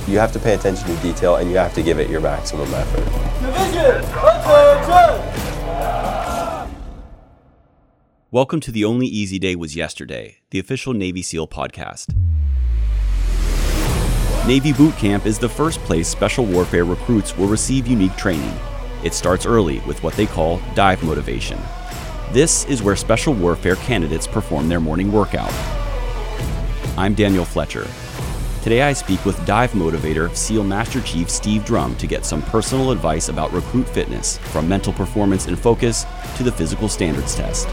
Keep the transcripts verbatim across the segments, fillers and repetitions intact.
You have to pay attention to detail and you have to give it your maximum effort. Division, attention! Welcome to The Only Easy Day Was Yesterday, the official Navy SEAL podcast. Navy Boot Camp is the first place special warfare recruits will receive unique training. It starts early with what they call dive motivation. This is where special warfare candidates perform their morning workout. I'm Daniel Fletcher. Today I speak with dive motivator SEAL Master Chief Steve Drum to get some personal advice about recruit fitness, from mental performance and focus to the physical standards test.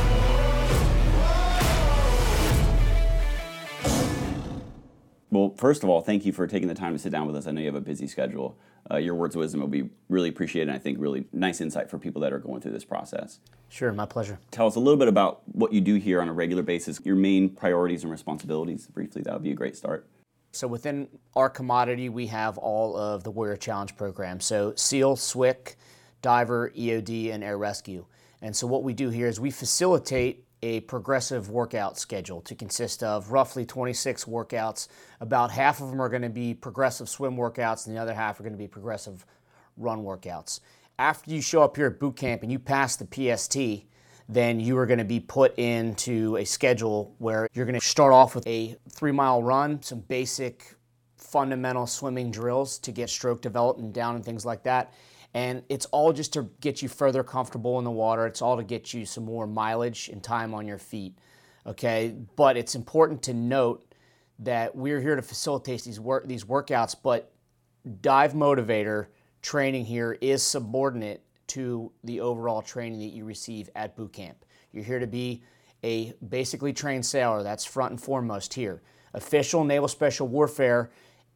Well, first of all, thank you for taking the time to sit down with us. I know you have a busy schedule. Uh, your words of wisdom will be really appreciated, and I think really nice insight for people that are going through this process. Sure, my pleasure. Tell us a little bit about what you do here on a regular basis, your main priorities and responsibilities. Briefly, that would be a great start. So within our commodity, we have all of the Warrior Challenge programs. So SEAL, S W C, Diver, E O D, and Air Rescue. And so what we do here is we facilitate a progressive workout schedule to consist of roughly twenty-six workouts. About half of them are going to be progressive swim workouts, and the other half are going to be progressive run workouts. After you show up here at boot camp and you pass the P S T, then you are going to be put into a schedule where you're going to start off with a three-mile run, some basic fundamental swimming drills to get stroke development down and things like that. And it's all just to get you further comfortable in the water. It's all to get you some more mileage and time on your feet, okay? But it's important to note that we're here to facilitate these work these workouts, but Dive Motivator training here is subordinate to the overall training that you receive at boot camp. You're here to be a basically trained sailor. That's front and foremost here. Official Naval Special Warfare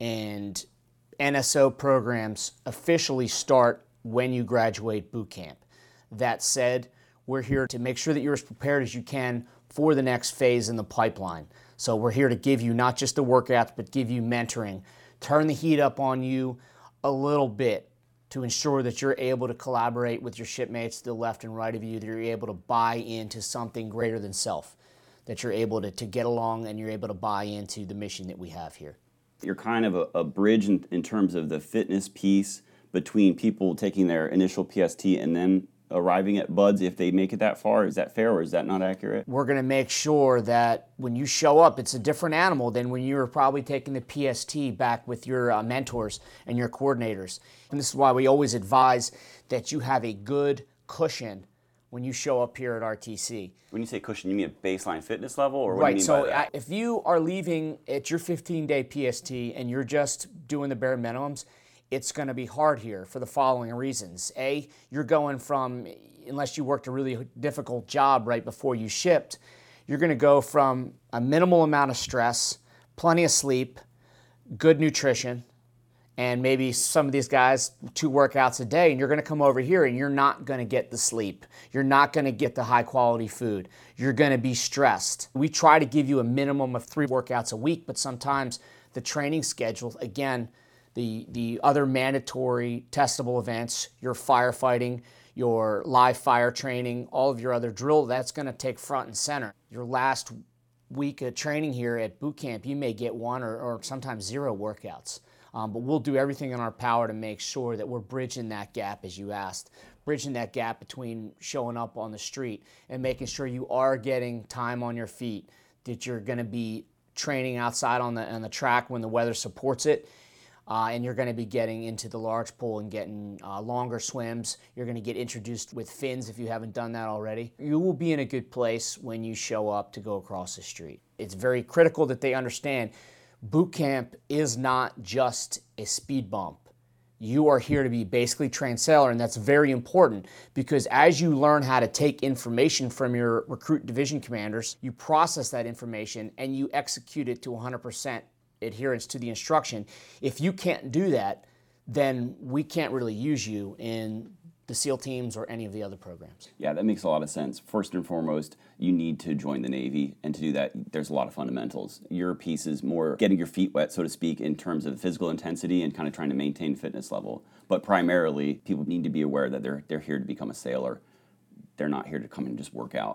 and N S O programs officially start when you graduate boot camp. That said, we're here to make sure that you're as prepared as you can for the next phase in the pipeline. So we're here to give you not just the workouts, but give you mentoring, turn the heat up on you a little bit to ensure that you're able to collaborate with your shipmates to the left and right of you, that you're able to buy into something greater than self, that you're able to, to get along and you're able to buy into the mission that we have here. You're kind of a, a bridge in, in terms of the fitness piece between people taking their initial P S T and then arriving at BUD/S if they make it that far. Is that fair or is that not accurate? We're going to make sure that when you show up, it's a different animal than when you were probably taking the P S T back with your uh, mentors and your coordinators. And this is why we always advise that you have a good cushion when you show up here at R T C. When you say cushion, you mean a baseline fitness level, or what right, do you mean so by that? I, if you are leaving at your fifteen-day P S T and you're just doing the bare minimums, it's going to be hard here for the following reasons. A, you're going from, unless you worked a really difficult job right before you shipped, you're going to go from a minimal amount of stress, plenty of sleep, good nutrition, and maybe some of these guys, two workouts a day, and you're going to come over here and you're not going to get the sleep. You're not going to get the high quality food. You're going to be stressed. We try to give you a minimum of three workouts a week, but sometimes the training schedule, again, the, the other mandatory testable events, your firefighting, your live fire training, all of your other drill, that's going to take front and center. Your last week of training here at boot camp, you may get one or, or sometimes zero workouts. Um, but we'll do everything in our power to make sure that we're bridging that gap, as you asked, bridging that gap between showing up on the street and making sure you are getting time on your feet, that you're going to be training outside on the, on the track when the weather supports it, uh, and you're going to be getting into the large pool and getting uh, longer swims. You're going to get introduced with fins if you haven't done that already. You will be in a good place when you show up to go across the street. It's very critical that they understand boot camp is not just a speed bump. You are here to be basically trained sailor, and that's very important because as you learn how to take information from your recruit division commanders, you process that information and you execute it to one hundred percent adherence to the instruction. If you can't do that, then we can't really use you in the SEAL teams or any of the other programs. Yeah, that makes a lot of sense. First and foremost, you need to join the Navy, and to do that, there's a lot of fundamentals. Your piece is more getting your feet wet, so to speak, in terms of physical intensity and kind of trying to maintain fitness level. But primarily, people need to be aware that they're they're here to become a sailor. They're not here to come and just work out.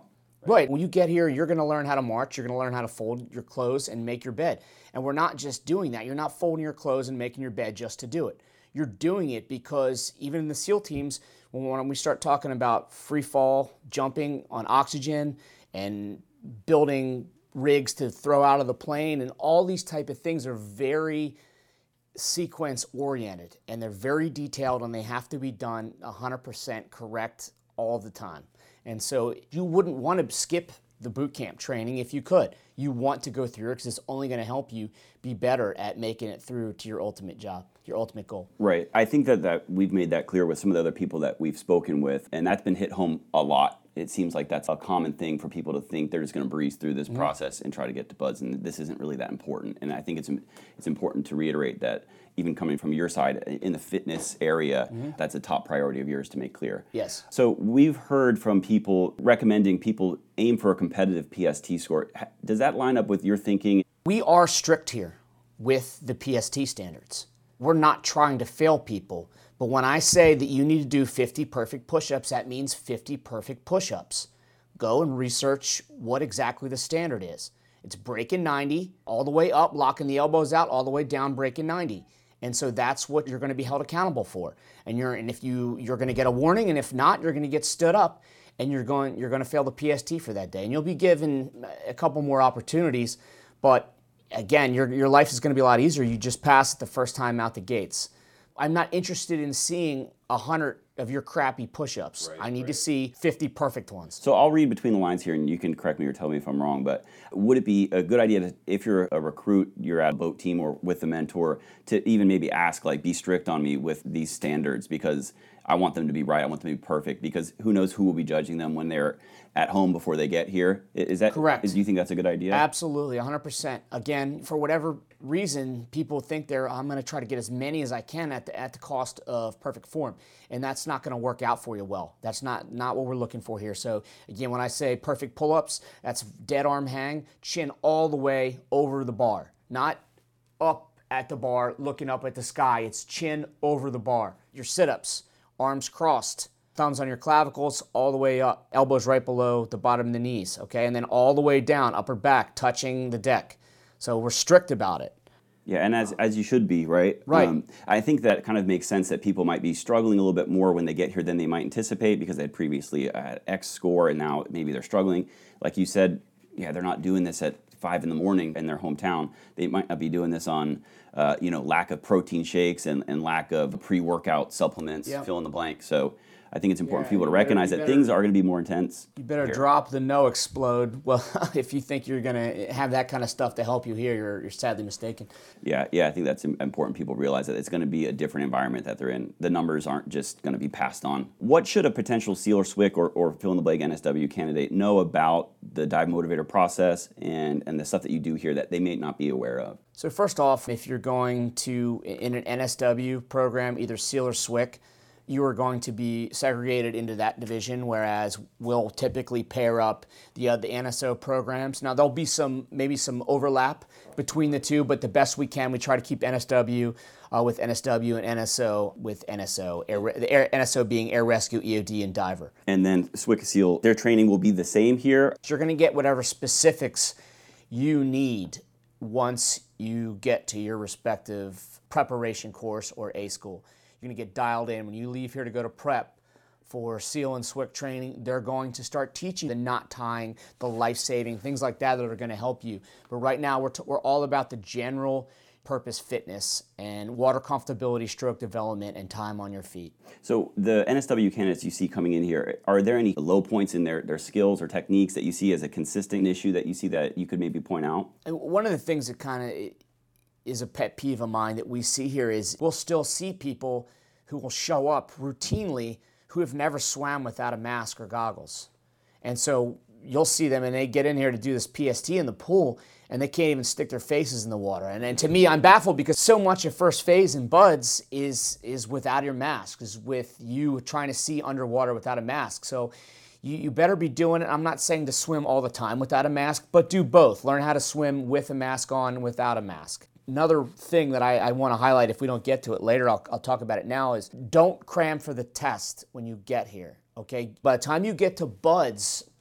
Right. When you get here, you're going to learn how to march, you're going to learn how to fold your clothes and make your bed. And we're not just doing that. You're not folding your clothes and making your bed just to do it. You're doing it because even in the SEAL teams, when we start talking about free fall, jumping on oxygen, and building rigs to throw out of the plane, and all these type of things are very sequence oriented, and they're very detailed, and they have to be done one hundred percent correct all the time. And so you wouldn't want to skip the boot camp training if you could. You want to go through it because it's only going to help you be better at making it through to your ultimate job, your ultimate goal. Right. I think that, that we've made that clear with some of the other people that we've spoken with, and that's been hit home a lot. It seems like that's a common thing for people to think they're just going to breeze through this mm-hmm. process and try to get to buds, and this isn't really that important. And I think it's it's important to reiterate that even coming from your side, in the fitness area, mm-hmm. that's a top priority of yours to make clear. Yes. So we've heard from people recommending people aim for a competitive P S T score. Does that line up with your thinking? We are strict here with the P S T standards. We're not trying to fail people. But when I say that you need to do fifty perfect push-ups, that means fifty perfect push-ups. Go and research what exactly the standard is. It's breaking ninety, all the way up, locking the elbows out, all the way down, breaking ninety. And so that's what you're going to be held accountable for. And you're and if you you're going to get a warning, and if not, you're going to get stood up, and you're going you're going to fail the P S T for that day. And you'll be given a couple more opportunities, but again, your your life is going to be a lot easier. You just pass it the first time out the gates. I'm not interested in seeing a hundred of your crappy push-ups. Right, I need right. to see fifty perfect ones. So I'll read between the lines here, and you can correct me or tell me if I'm wrong, but would it be a good idea to, if you're a recruit, you're at a boat team or with a mentor, to even maybe ask, like, be strict on me with these standards, because I want them to be right, I want them to be perfect, because who knows who will be judging them when they're at home before they get here. Is that correct? Is, do you think that's a good idea? Absolutely, one hundred percent. Again, for whatever reason, people think they're, I'm going to try to get as many as I can at the at the cost of perfect form, and that's not going to work out for you well. That's not, not what we're looking for here. So again, when I say perfect pull-ups, that's dead arm hang, chin all the way over the bar, not up at the bar looking up at the sky. It's chin over the bar. Your sit-ups, arms crossed, thumbs on your clavicles all the way up, elbows right below the bottom of the knees, okay? And then all the way down, upper back, touching the deck. So we're strict about it. Yeah, and as as you should be, right? Right. Um, I think that kind of makes sense that people might be struggling a little bit more when they get here than they might anticipate, because they had previously had X score and now maybe they're struggling. Like you said, yeah, they're not doing this at five in the morning in their hometown. They might not be doing this on, uh, you know, lack of protein shakes and, and lack of pre-workout supplements, yep. fill in the blank. So I think it's important yeah, for people to better, recognize that better, things are going to be more intense. You better here. drop the no explode. Well, if you think you're going to have that kind of stuff to help you here, you're, you're sadly mistaken. Yeah, yeah, I think that's important. People realize that it's going to be a different environment that they're in. The numbers aren't just going to be passed on. What should a potential SEAL or S W C or, or fill-in-the-blank N S W candidate know about the Dive Motivator process and, and the stuff that you do here that they may not be aware of? So first off, if you're going to, in an N S W program, either SEAL or S W C, you are going to be segregated into that division, whereas we'll typically pair up the uh, the N S O programs. Now, there'll be some maybe some overlap between the two, but the best we can, we try to keep N S W uh, with N S W and N S O with N S O, air, the air, N S O being Air Rescue, E O D, and Diver. And then S W C SEAL, their training will be the same here? So you're going to get whatever specifics you need once you get to your respective preparation course or A school. You're going to get dialed in. When you leave here to go to prep for SEAL and S W C training, they're going to start teaching the knot tying, the life-saving, things like that that are going to help you. But right now, we're, t- we're all about the general purpose fitness and water comfortability, stroke development, and time on your feet. So the N S W candidates you see coming in here, are there any low points in their, their skills or techniques that you see as a consistent issue that you see that you could maybe point out? And one of the things that kind of is a pet peeve of mine that we see here is we'll still see people who will show up routinely who have never swam without a mask or goggles. And so you'll see them and they get in here to do this P S T in the pool and they can't even stick their faces in the water. And, and to me, I'm baffled because so much of first phase in BUD/S is, is without your mask, is with you trying to see underwater without a mask. So you, you better be doing it. I'm not saying to swim all the time without a mask, but do both. Learn how to swim with a mask on and without a mask. Another thing that I, I want to highlight, if we don't get to it later, I'll, I'll talk about it now, is don't cram for the test when you get here, okay? By the time you get to BUD/S,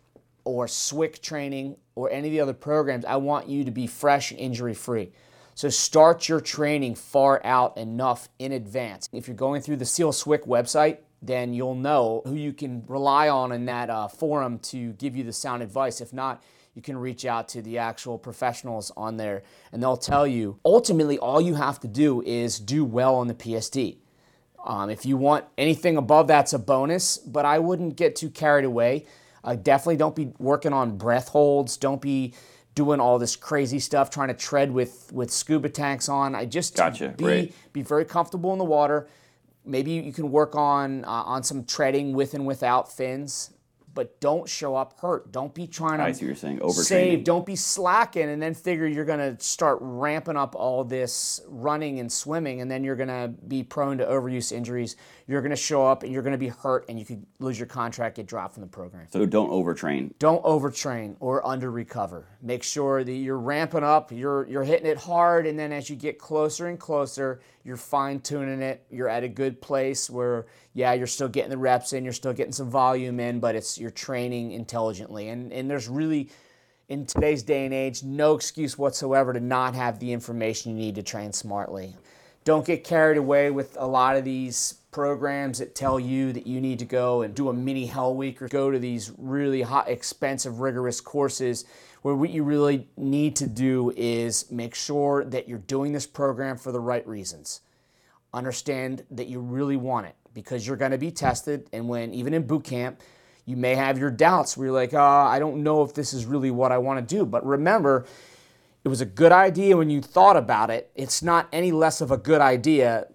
or S W C training or any of the other programs, I want you to be fresh and injury-free. So start your training far out enough in advance. If you're going through the SEAL S W C website, then you'll know who you can rely on in that uh, forum to give you the sound advice. If not, you can reach out to the actual professionals on there and they'll tell you. Ultimately, all you have to do is do well on the P S T. Um, if you want anything above, that's a bonus, but I wouldn't get too carried away. Uh, definitely don't be working on breath holds. Don't be doing all this crazy stuff, trying to tread with, with scuba tanks on. I just Gotcha, be, right. be very comfortable in the water. Maybe you can work on uh, on some treading with and without fins, but don't show up hurt. Don't be trying to I see what you're saying, overtraining. save. Don't be slacking and then figure you're going to start ramping up all this running and swimming, and then you're going to be prone to overuse injuries. You're going to show up and you're going to be hurt, and you could lose your contract, get dropped from the program. So don't overtrain. Don't overtrain or under-recover. Make sure that you're ramping up, you're you're hitting it hard, and then as you get closer and closer, you're fine-tuning it. You're at a good place where, yeah, you're still getting the reps in, you're still getting some volume in, but it's you're training intelligently. And and there's really, in today's day and age, no excuse whatsoever to not have the information you need to train smartly. Don't get carried away with a lot of these programs that tell you that you need to go and do a mini hell week or go to these really hot, expensive, rigorous courses, where what you really need to do is make sure that you're doing this program for the right reasons. Understand that you really want it, because you're going to be tested, and when, even in boot camp, you may have your doubts where you're like, oh, I don't know if this is really what I want to do. But remember, it was a good idea when you thought about it. It's not any less of a good idea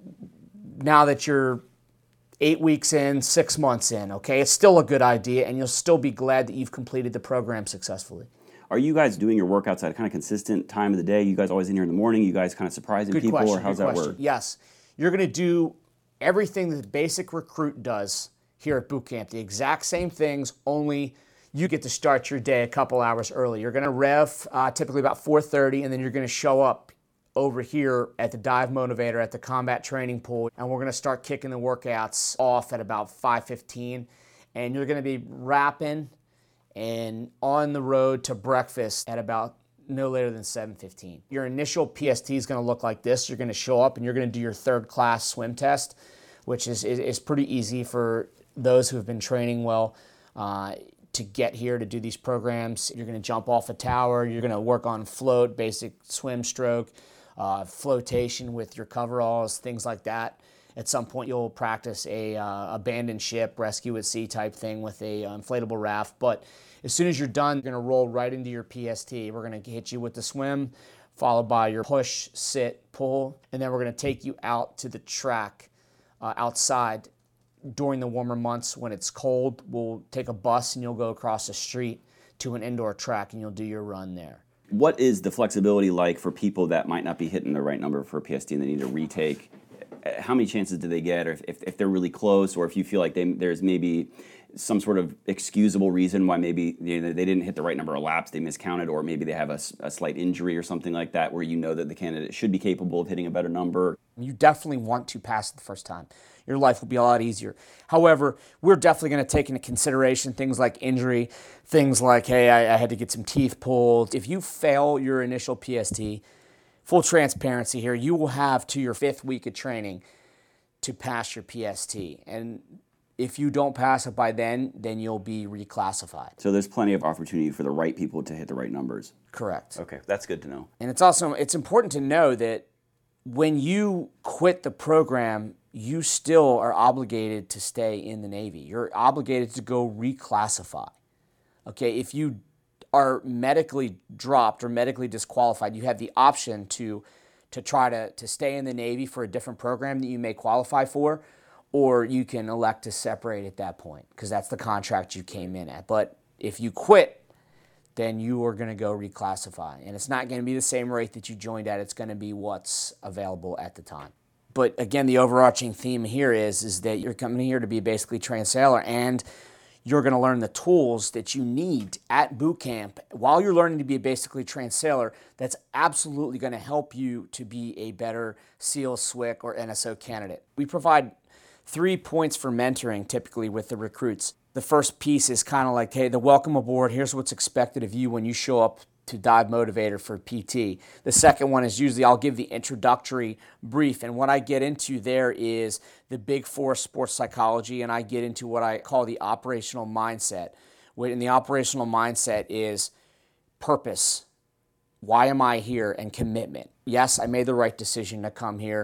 now that you're eight weeks in, six months in, okay? It's still a good idea, and you'll still be glad that you've completed the program successfully. Are you guys doing your workouts at a kind of consistent time of the day? You guys always in here in the morning? You guys kind of surprising Good people, question, or how's good that question. work? Yes. You're going to do everything that the basic recruit does here at boot camp. The exact same things, only you get to start your day a couple hours early. You're going to rev uh, typically about four thirty, and then you're going to show up over here at the Dive Motivator at the combat training pool, and we're going to start kicking the workouts off at about five fifteen, and you're going to be wrapping and on the road to breakfast at about no later than seven fifteen. Your initial P S T is going to look like this. You're going to show up and you're going to do your third class swim test, which is, is, is pretty easy for those who have been training well uh, to get here to do these programs. You're going to jump off a tower. You're going to work on float, basic swim stroke, uh, flotation with your coveralls, things like that. At some point, you'll practice a uh, abandoned ship, rescue at sea type thing with a uh, inflatable raft. But as soon as you're done, you're going to roll right into your P S T. We're going to hit you with the swim, followed by your push, sit, pull, and then we're going to take you out to the track uh, outside during the warmer months when it's cold. We'll take a bus and you'll go across the street to an indoor track and you'll do your run there. What is the flexibility like for people that might not be hitting the right number for P S T and they need to retake? How many chances do they get, or if, if, if they're really close, or if you feel like they, there's maybe some sort of excusable reason why maybe you know, they didn't hit the right number of laps, they miscounted, or maybe they have a, a slight injury or something like that, where you know that the candidate should be capable of hitting a better number? You definitely want to pass it the first time. Your life will be a lot easier. However, we're definitely going to take into consideration things like injury, things like, hey, I, I had to get some teeth pulled. If you fail your initial P S T, full transparency here, you will have to your fifth week of training to pass your P S T. And if you don't pass it by then, then you'll be reclassified. So there's plenty of opportunity for the right people to hit the right numbers. Correct. Okay, that's good to know. And it's also, it's important to know that when you quit the program, you still are obligated to stay in the Navy. You're obligated to go reclassify. Okay, if you are medically dropped or medically disqualified, you have the option to to try to, to stay in the Navy for a different program that you may qualify for, or you can elect to separate at that point, because that's the contract you came in at. But if you quit, then you are going to go reclassify. And it's not going to be the same rate that you joined at. It's going to be what's available at the time. But again, the overarching theme here is, is that you're coming here to be basically trained sailor, and you're going to learn the tools that you need at boot camp while you're learning to be a basically trained sailor. That's absolutely going to help you to be a better SEAL, S W C, or N S O candidate. We provide three points for mentoring typically with the recruits. The first piece is kind of like, hey, the welcome aboard. Here's what's expected of you when you show up to Dive Motivator for P T. The second one is usually I'll give the introductory brief. And what I get into there is the big four sports psychology, and I get into what I call the operational mindset. And the operational mindset is purpose. Why am I here? And commitment. Yes, I made the right decision to come here.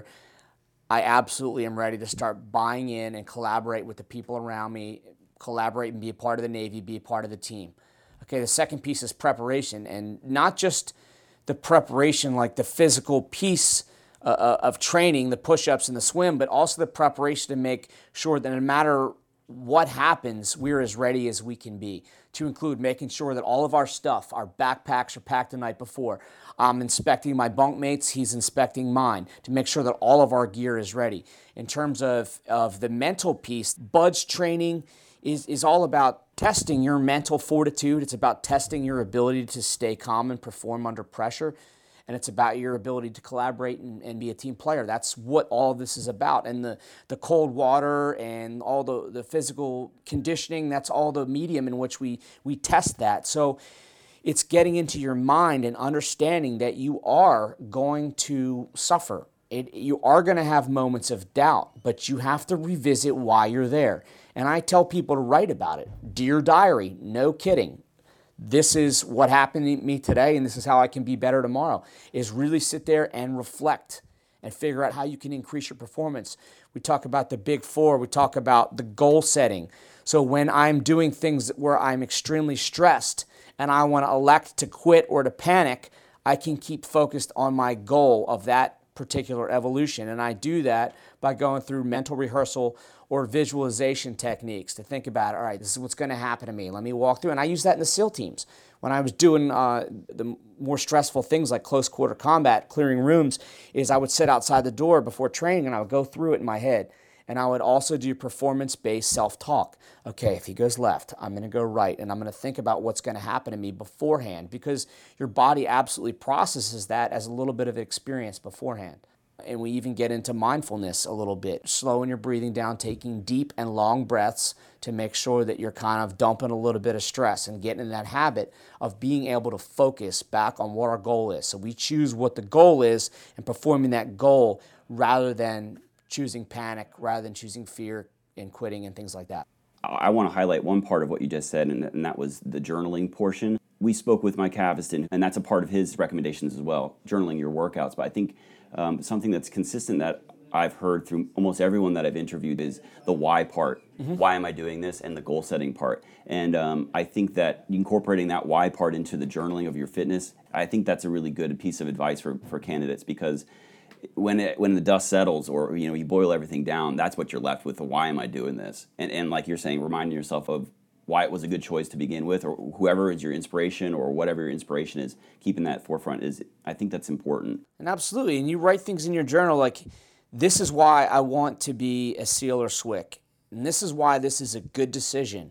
I absolutely am ready to start buying in and collaborate with the people around me, collaborate and be a part of the Navy, be a part of the team. Okay, the second piece is preparation, and not just the preparation like the physical piece uh, of training, the push-ups and the swim, but also the preparation to make sure that no matter what happens, we're as ready as we can be, to include making sure that all of our stuff, our backpacks are packed the night before. I'm inspecting my bunkmates, he's inspecting mine, to make sure that all of our gear is ready. In terms of, of the mental piece, BUD/S training is, is all about testing your mental fortitude. It's about testing your ability to stay calm and perform under pressure. And it's about your ability to collaborate and, and be a team player. That's what all of this is about. And the, the cold water and all the, the physical conditioning, that's all the medium in which we, we test that. So it's getting into your mind and understanding that you are going to suffer. It, you are going to have moments of doubt, but you have to revisit why you're there. And I tell people to write about it. Dear Diary, no kidding. This is what happened to me today, and this is how I can be better tomorrow, is really sit there and reflect and figure out how you can increase your performance. We talk about the big four. We talk about the goal setting. So when I'm doing things where I'm extremely stressed and I want to elect to quit or to panic, I can keep focused on my goal of that particular evolution. And I do that by going through mental rehearsal or visualization techniques to think about, all right, this is what's going to happen to me. Let me walk through. And I use that in the SEAL teams. When I was doing uh, the more stressful things like close quarter combat, clearing rooms, is I would sit outside the door before training and I would go through it in my head. And I would also do performance-based self-talk. Okay, if he goes left, I'm going to go right, and I'm going to think about what's going to happen to me beforehand, because your body absolutely processes that as a little bit of experience beforehand. And we even get into mindfulness a little bit, slowing your breathing down, taking deep and long breaths to make sure that you're kind of dumping a little bit of stress and getting in that habit of being able to focus back on what our goal is. So we choose what the goal is and performing that goal rather than choosing panic, rather than choosing fear and quitting and things like that. I want to highlight one part of what you just said, and, and that was the journaling portion. We spoke with Mike Haviston, and that's a part of his recommendations as well, journaling your workouts. But I think um, something that's consistent that I've heard through almost everyone that I've interviewed is the why part. Mm-hmm. Why am I doing this? And the goal setting part. And um, I think that incorporating that why part into the journaling of your fitness, I think that's a really good piece of advice for, for candidates, because when it, when the dust settles, or you know you boil everything down, that's what you're left with. The why am I doing this? And and like you're saying, reminding yourself of why it was a good choice to begin with, or whoever is your inspiration, or whatever your inspiration is, keeping that forefront is, I think that's important. And absolutely, and you write things in your journal like, this is why I want to be a SEAL or S W C, and this is why this is a good decision.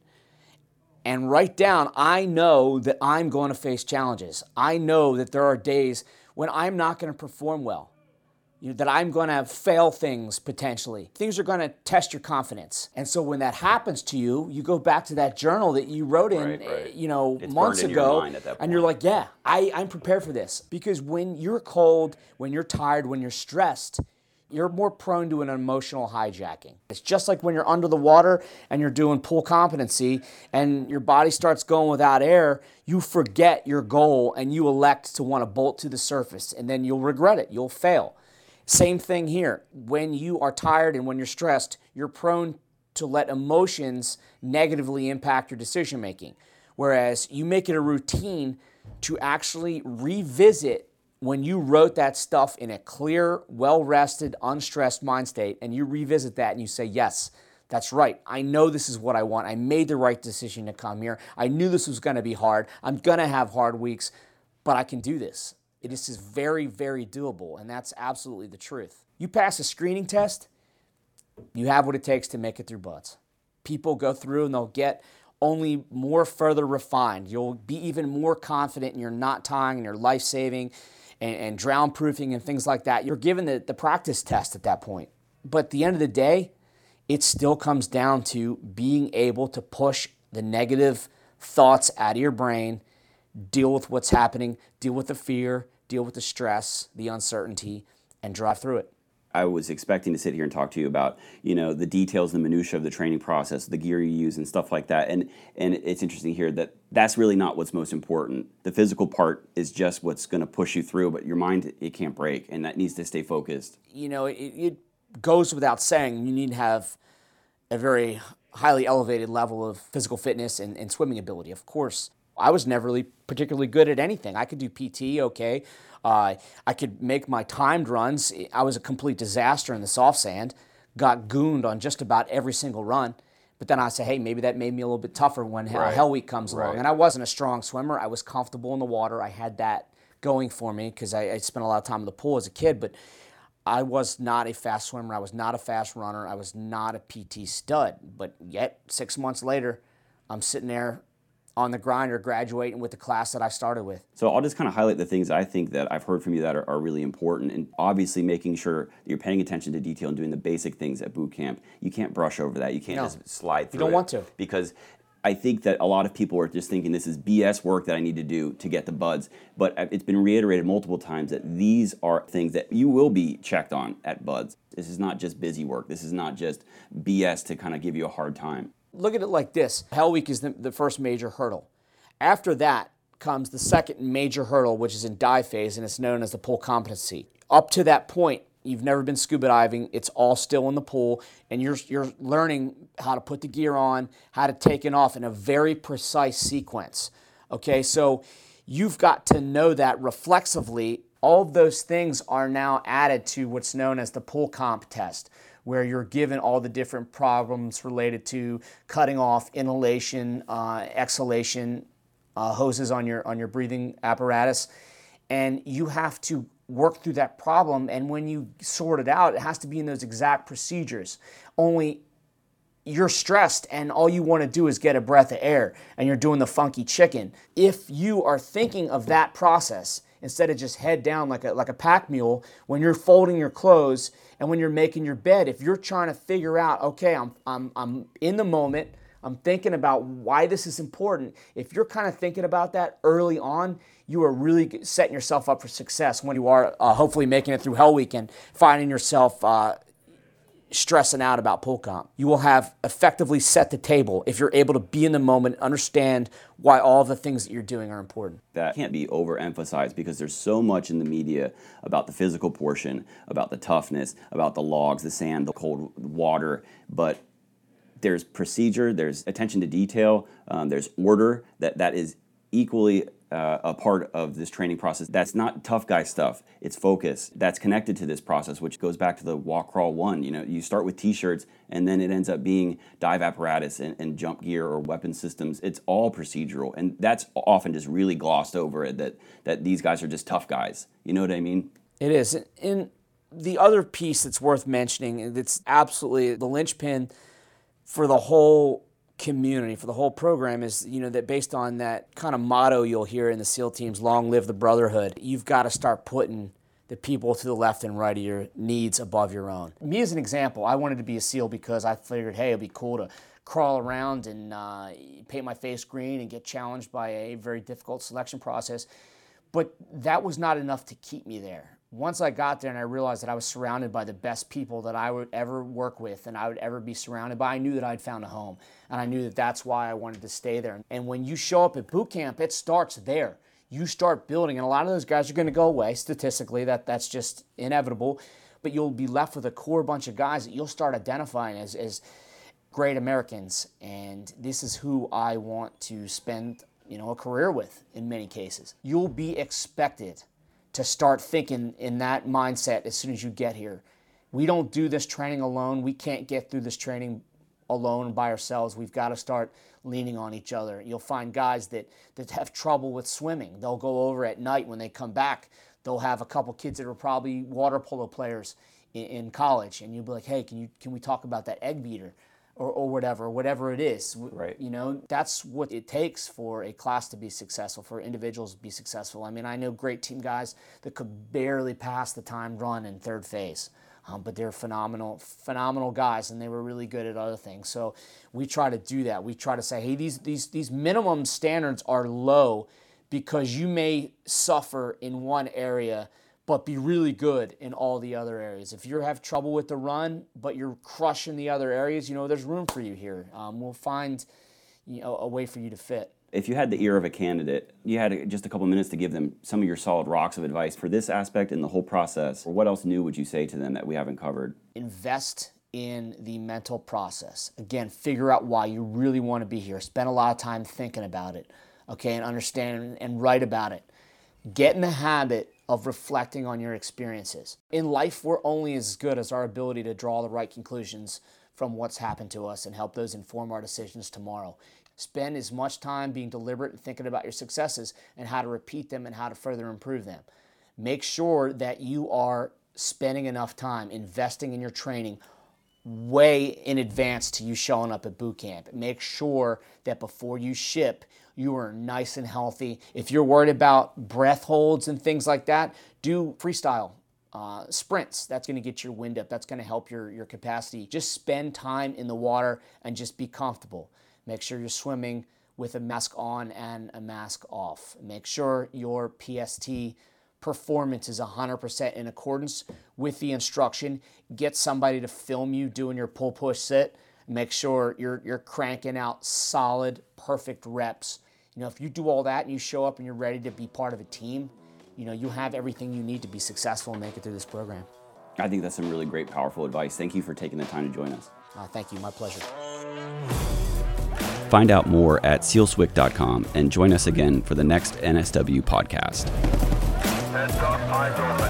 And write down, I know that I'm going to face challenges. I know that there are days when I'm not going to perform well. You know, that I'm going to fail things potentially. Things are going to test your confidence. And so when that happens to you, you go back to that journal that you wrote in, right, right. you know, it's months ago, and you're like, yeah, I, I'm prepared for this. Because when you're cold, when you're tired, when you're stressed, you're more prone to an emotional hijacking. It's just like when you're under the water and you're doing pool competency and your body starts going without air, you forget your goal and you elect to want to bolt to the surface, and then you'll regret it. You'll fail. Same thing here. When you are tired and when you're stressed, you're prone to let emotions negatively impact your decision making. Whereas you make it a routine to actually revisit when you wrote that stuff in a clear, well-rested, unstressed mind state, and you revisit that and you say, yes, that's right. I know this is what I want. I made the right decision to come here. I knew this was going to be hard. I'm going to have hard weeks, but I can do this. This is very, very doable, and that's absolutely the truth. You pass a screening test, you have what it takes to make it through BUD/S. People go through and they'll get only more further refined. You'll be even more confident in your knot tying and your life-saving and, and drown-proofing and things like that. You're given the, the practice test at that point. But at the end of the day, it still comes down to being able to push the negative thoughts out of your brain, deal with what's happening, deal with the fear, deal with the stress, the uncertainty, and drive through it. I was expecting to sit here and talk to you about, you know, the details, the minutia of the training process, the gear you use and stuff like that. And and it's interesting here that that's really not what's most important. The physical part is just what's going to push you through, but your mind, it can't break, and that needs to stay focused. You know, it, it goes without saying you need to have a very highly elevated level of physical fitness and, and swimming ability. Of course, I was never really particularly good at anything. I could do P T, okay. Uh, I could make my timed runs. I was a complete disaster in the soft sand, got gooned on just about every single run. But then I say, hey, maybe that made me a little bit tougher when Right. Hell Week comes along. Right. And I wasn't a strong swimmer. I was comfortable in the water. I had that going for me because I, I spent a lot of time in the pool as a kid. But I was not a fast swimmer. I was not a fast runner. I was not a P T stud. But yet, six months later, I'm sitting there on the grinder, graduating with the class that I started with. So I'll just kind of highlight the things I think that I've heard from you that are, are really important, and obviously making sure that you're paying attention to detail and doing the basic things at boot camp. You can't brush over that. You can't No. just slide through don't it want to. Because I think that a lot of people are just thinking this is B S work that I need to do to get the buds. But it's been reiterated multiple times that these are things that you will be checked on at buds. This is not just busy work. This is not just B S to kind of give you a hard time. Look at it like this. Hell Week is the, the first major hurdle. After that comes the second major hurdle, which is in dive phase, and it's known as the pool competency. Up to that point, you've never been scuba diving. It's all still in the pool, and you're you're learning how to put the gear on, how to take it off in a very precise sequence. Okay, so you've got to know that reflexively. All of those things are now added to what's known as the pool comp test, where you're given all the different problems related to cutting off inhalation, uh, exhalation, uh, hoses on your on your breathing apparatus, and you have to work through that problem. And when you sort it out, it has to be in those exact procedures. Only you're stressed and all you want to do is get a breath of air and you're doing the funky chicken. If you are thinking of that process instead of just head down like a like a pack mule, when you're folding your clothes and when you're making your bed, if you're trying to figure out, okay, I'm I'm I'm in the moment, I'm thinking about why this is important. If you're kind of thinking about that early on, you are really setting yourself up for success when you are uh, hopefully making it through Hell Week and finding yourself uh, stressing out about pool comp. You will have effectively set the table if you're able to be in the moment, understand why all the things that you're doing are important. That can't be overemphasized because there's so much in the media about the physical portion, about the toughness, about the logs, the sand, the cold water, but there's procedure, there's attention to detail, um, there's order that, that is equally uh, a part of this training process. That's not tough guy stuff, it's focus. That's connected to this process, which goes back to the walk, crawl, one. You know, you start with t-shirts and then it ends up being dive apparatus and, and jump gear or weapon systems. It's all procedural, and that's often just really glossed over it, that, that these guys are just tough guys. You know what I mean? It is. And the other piece that's worth mentioning, that's absolutely the linchpin for the whole community, for the whole program, is, you know, that based on that kind of motto you'll hear in the SEAL teams, long live the brotherhood, you've got to start putting the people to the left and right of your needs above your own. Me as an example, I wanted to be a SEAL because I figured, hey, it'd be cool to crawl around and uh, paint my face green and get challenged by a very difficult selection process. But that was not enough to keep me there. Once I got there and I realized that I was surrounded by the best people that I would ever work with and I would ever be surrounded by, I knew that I'd found a home. And I knew that that's why I wanted to stay there. And when you show up at boot camp, it starts there. You start building, and a lot of those guys are going to go away. Statistically, that, that's just inevitable. But you'll be left with a core bunch of guys that you'll start identifying as, as great Americans. And this is who I want to spend, you know, a career with in many cases. You'll be expected to start thinking in that mindset as soon as you get here. We don't do this training alone. We can't get through this training alone by ourselves. We've got to start leaning on each other. You'll find guys that, that have trouble with swimming. They'll go over at night when they come back. They'll have a couple kids that are probably water polo players in, in college, and you'll be like, hey, can you can we talk about that egg beater? Or, or whatever, whatever it is. Right. You know, that's what it takes for a class to be successful, for individuals to be successful. I mean, I know great team guys that could barely pass the time run in third phase. Um, but they're phenomenal, phenomenal guys, and they were really good at other things. So we try to do that. We try to say, hey, these these these minimum standards are low because you may suffer in one area, but be really good in all the other areas. If you have trouble with the run, but you're crushing the other areas, you know, there's room for you here. Um, we'll find, you know, a way for you to fit. If you had the ear of a candidate, you had just a couple minutes to give them some of your solid rocks of advice for this aspect in the whole process, or what else new would you say to them that we haven't covered? Invest in the mental process. Again, figure out why you really want to be here. Spend a lot of time thinking about it, okay, and understand and write about it. Get in the habit of reflecting on your experiences. In life, we're only as good as our ability to draw the right conclusions from what's happened to us and help those inform our decisions tomorrow. Spend as much time being deliberate and thinking about your successes and how to repeat them and how to further improve them. Make sure that you are spending enough time investing in your training way in advance to you showing up at boot camp. Make sure that before you ship, you are nice and healthy. If you're worried about breath holds and things like that, do freestyle uh, sprints. That's going to get your wind up. That's going to help your, your capacity. Just spend time in the water and just be comfortable. Make sure you're swimming with a mask on and a mask off. Make sure your P S T performance is one hundred percent in accordance with the instruction. Get somebody to film you doing your pull push sit. Make sure you're you're cranking out solid, perfect reps. You know, if you do all that and you show up and you're ready to be part of a team, you know, you have everything you need to be successful and make it through this program. I think that's some really great, powerful advice. Thank you for taking the time to join us. Uh, thank you. My pleasure. Find out more at seal swick dot com and join us again for the next N S W podcast. Heads up, eyes open.